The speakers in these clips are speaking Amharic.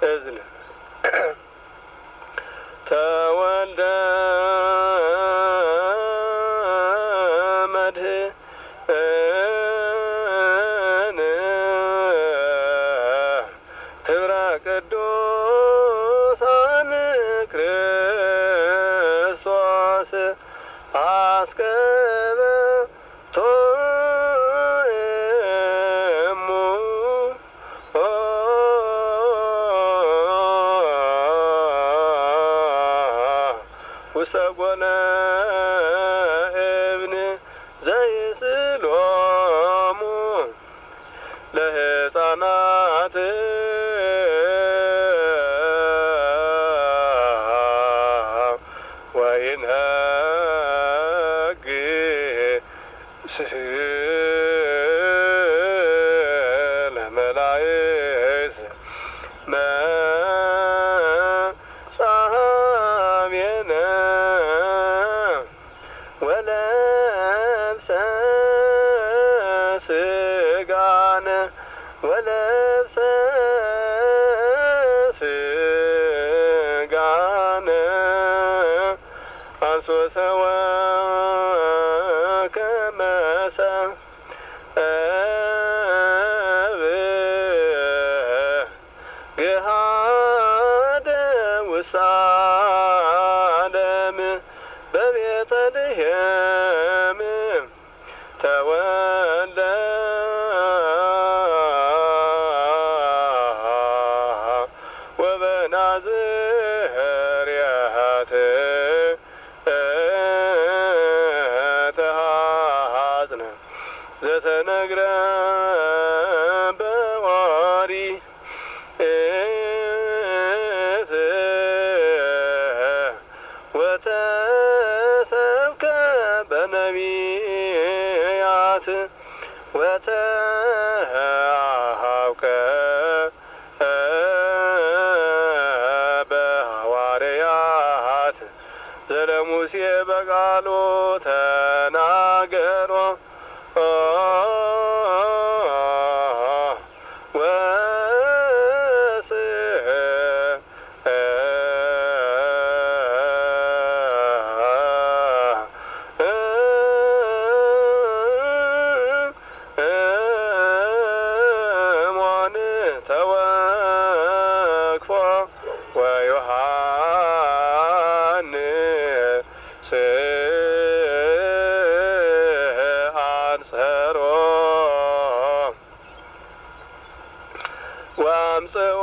እዝን ተወልደ መድህን ህብረ ቅዱሳን ክርስቶስ አስከበ ቶሙ ውሰጎነ እብን ዘይስሎሙ ለሕፃናት ወይንህግ ለመላእክት መጻብየነ ወለብሰ ስጋነ ወለብሰ ስጋነ አንሶ ሰወ ከመሰ ገሃደ ውሳለም በቤተልሔም ተወልደ ወበናዝሬት ተሃጽነ ዘተነግረ በኦሪት ወተሰብከ በነቢያት ወተሃውከ በሐዋርያት ዘለሙሴ በቃሉ ተናገሮ ተወክፎ ወዮሐንስ አንጸሮ ወአምጽኦ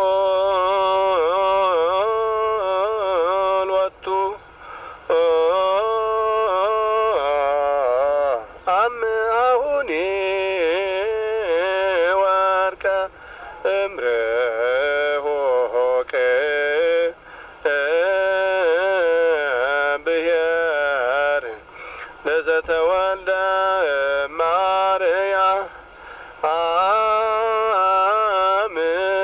ሎቱ አምአሁኒ ወርቀ እምርሆቅ ብሔር ለዘተወልደ ማርያም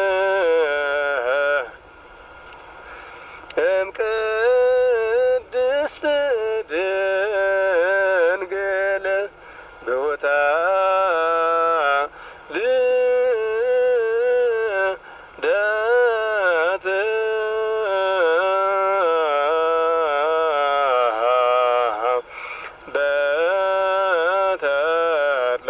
እምቅድስት ድንግል ብሁተ ልደት በተድላ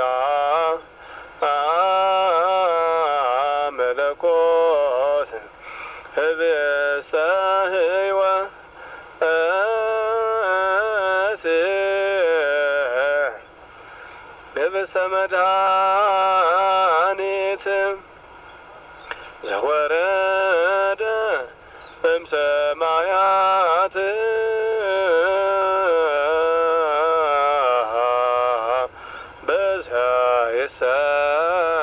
መለኮት ህብስተ ሕይወት ህብስተ መድኃኒት ዘወረደ እምሰማያት በዘይሰ